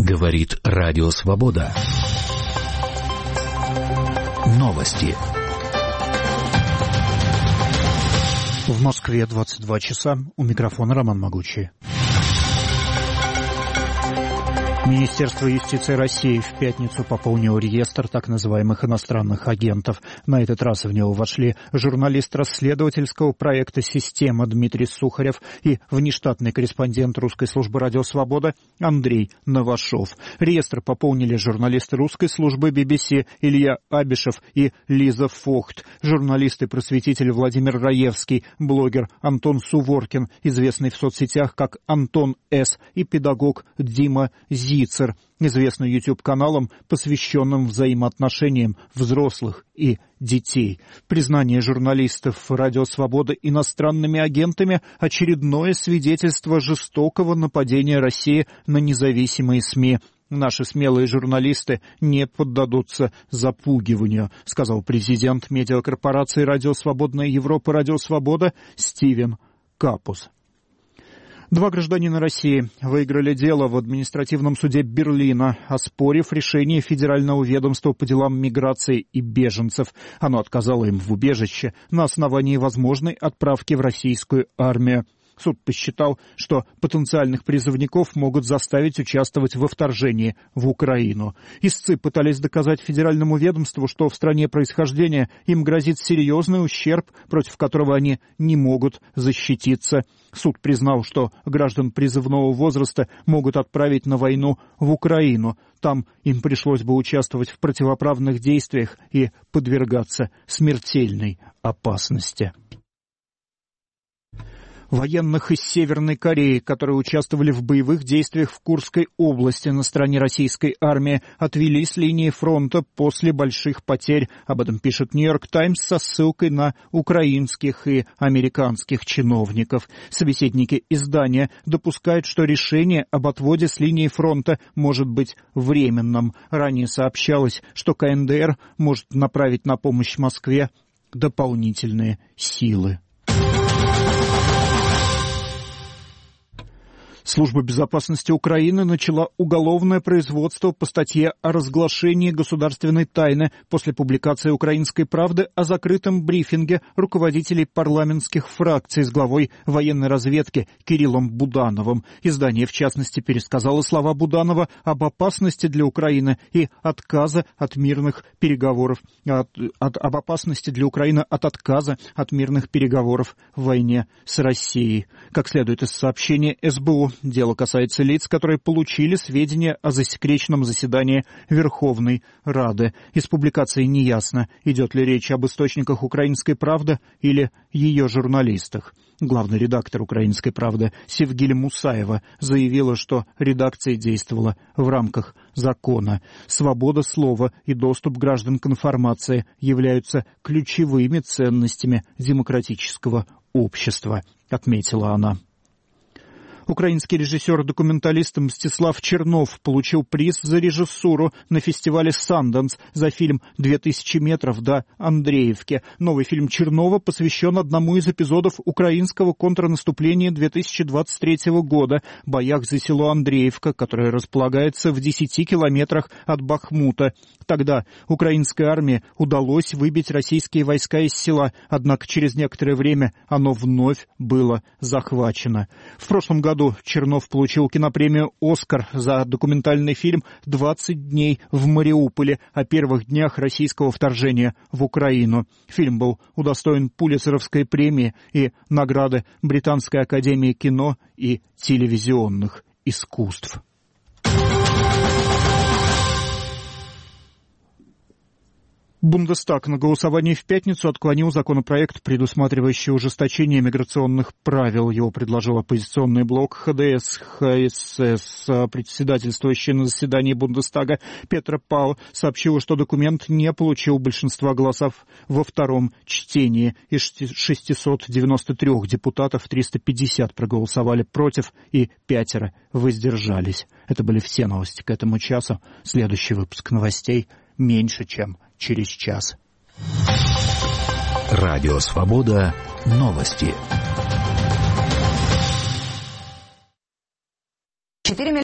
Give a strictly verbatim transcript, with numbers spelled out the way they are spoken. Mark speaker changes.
Speaker 1: Говорит Радио Свобода. Новости.
Speaker 2: В Москве двадцать два часа. У микрофона Роман Могучий. Министерство юстиции России в пятницу пополнило реестр так называемых иностранных агентов. На этот раз в него вошли журналист расследовательского проекта «Система» Дмитрий Сухарев и внештатный корреспондент русской службы «Радио Свобода» Андрей Новашов. Реестр пополнили журналисты русской службы би би си Илья Абишев и Лиза Фохт, журналист и просветитель Владимир Раевский, блогер Антон Суворкин, известный в соцсетях как Антон С., и педагог Дима Зи. Зицер, известный YouTube-каналом, посвященным взаимоотношениям взрослых и детей. Признание журналистов «Радио Свобода» иностранными агентами – очередное свидетельство жестокого нападения России на независимые СМИ. Наши смелые журналисты не поддадутся запугиванию, сказал президент медиакорпорации «Радио Свободная Европа» «Радио Свобода» Стивен Капус. Два гражданина России выиграли дело в административном суде Берлина, оспорив решение Федерального ведомства по делам миграции и беженцев. Оно отказало им в убежище на основании возможной отправки в российскую армию. Суд посчитал, что потенциальных призывников могут заставить участвовать во вторжении в Украину. Истцы пытались доказать федеральному ведомству, что в стране происхождения им грозит серьезный ущерб, против которого они не могут защититься. Суд признал, что граждан призывного возраста могут отправить на войну в Украину. Там им пришлось бы участвовать в противоправных действиях и подвергаться смертельной опасности. Военных из Северной Кореи, которые участвовали в боевых действиях в Курской области на стороне российской армии, отвели с линии фронта после больших потерь. Об этом пишет «Нью-Йорк Таймс» со ссылкой на украинских и американских чиновников. Собеседники издания допускают, что решение об отводе с линии фронта может быть временным. Ранее сообщалось, что ка эн дэ эр может направить на помощь Москве дополнительные силы. Служба безопасности Украины начала уголовное производство по статье о разглашении государственной тайны после публикации «Украинской правды» о закрытом брифинге руководителей парламентских фракций с главой военной разведки Кириллом Будановым. Издание, в частности, пересказало слова Буданова об опасности для Украины и отказа от мирных переговоров, от, от, об опасности для Украины от отказа от мирных переговоров в войне с Россией. Как следует из сообщения эс бэ о, дело касается лиц, которые получили сведения о засекреченном заседании Верховной Рады. Из публикации неясно, идет ли речь об источниках «Украинской правды» или ее журналистах. Главный редактор «Украинской правды» Севгиль Мусаева заявила, что редакция действовала в рамках закона. Свобода слова и доступ граждан к информации являются ключевыми ценностями демократического общества, отметила она. Украинский режиссер-документалист Мстислав Чернов получил приз за режиссуру на фестивале «Санданс» за фильм «Две тысячи метров до Андреевки». Новый фильм Чернова посвящен одному из эпизодов украинского контрнаступления две тысячи двадцать третьего года, боях за село Андреевка, которое располагается в десяти километрах от Бахмута. Тогда украинской армии удалось выбить российские войска из села, однако через некоторое время оно вновь было захвачено. В прошлом году Чернов получил кинопремию «Оскар» за документальный фильм «двадцать дней в Мариуполе» о первых днях российского вторжения в Украину. Фильм был удостоен Пулитцеровской премии и награды Британской академии кино и телевизионных искусств. Бундестаг на голосовании в пятницу отклонил законопроект, предусматривающий ужесточение миграционных правил. Его предложил оппозиционный блок ха дэ эс ха эс эс. Председательствующий на заседании Бундестага Петра Пау сообщила, что документ не получил большинства голосов во втором чтении. Из шестисот девяноста трёх депутатов триста пятьдесят проголосовали против и пятеро воздержались. Это были все новости к этому часу. Следующий выпуск новостей меньше, чем через час.
Speaker 1: Радио Свобода. Новости.